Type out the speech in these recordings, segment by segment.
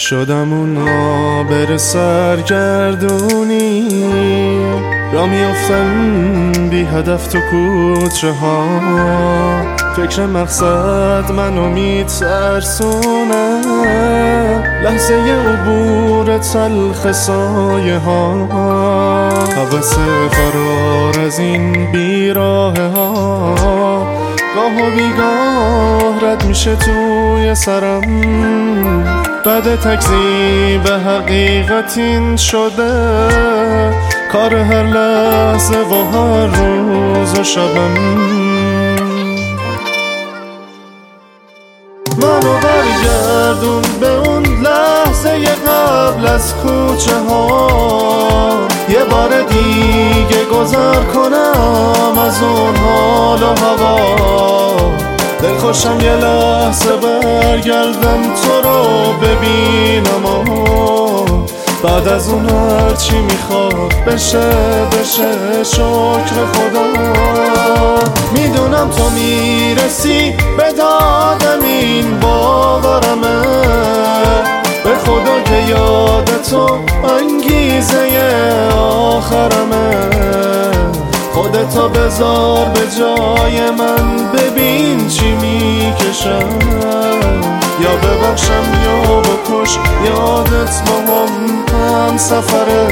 شدم اون آبر سرگردونی را میافتم بی هدف تو کوچه ها. فکر مقصد منو میترسونه، لحظه عبور تلخ سایه ها. هوس فرار از این بیراه ها گاه و بیگاه رد میشه توی سرم. بعد تکذیب حقیقت این شده کار هر لحظه و هر روز و شبم. منو برگردون به اون لحظه قبل از کوچه ها، یه بار دیگه گذر کنم از اون حال و هوا. دلخوشم یه لحظه برگردم تو رو ببینم و بعد از اون هرچی میخواد بشه شکر خدا. میدونم تو میرسی به دادم، این باورمه به خدا که یاد تو انگیزه آخرمه. خودتو بذار به جای من ببین چی میکشم، یا ببخشم یا بکش یادت با هم سفره.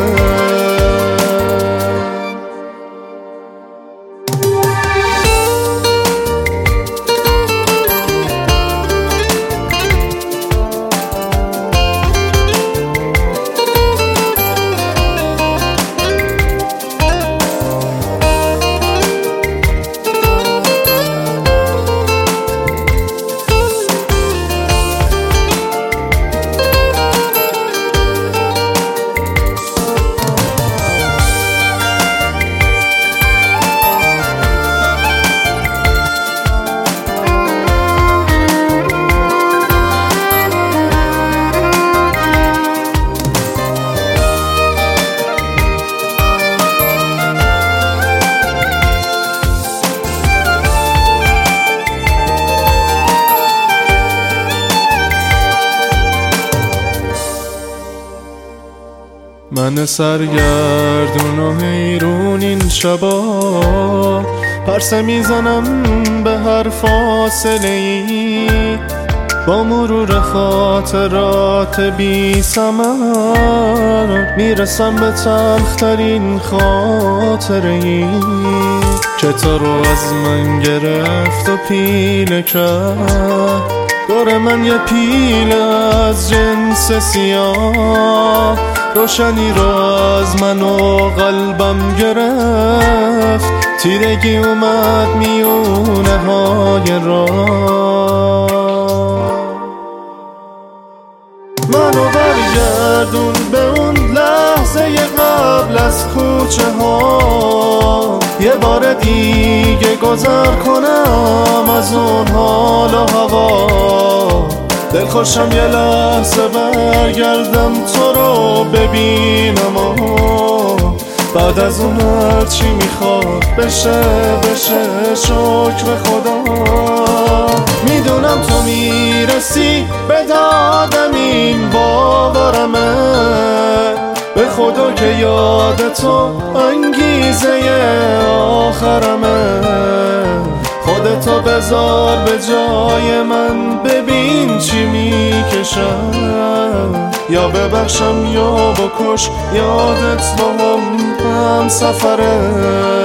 من سرگردون و حیرون این شبا پرسه میزنم به هر فاصله ای. با مرور خاطرات بی ثمر میرسم به تلخترین خاطره ای که تو رو از من گرفت و پیله کرد. دور من یه پیله از جنس سیاه، روشنی رو از من و قلبم گرفت. تیرگی اومد میونه های راه. منو برگردون به اون لحظه قبل از کوچه ها، یه بار دیگه گذر کنم از اون حال و هوا. دلخوشم یه لحظه برگردم تو رو ببینم و بعد از اون هرچی میخواد بشه شکر خدا. میدونم تو میرسی به دادم، این باورمه به خدا که یاد تو انگیزه آخرمه. خودتو بذار به جای من ببین چی میکشم، یا ببخشم یا بکش یادت با هم سفره.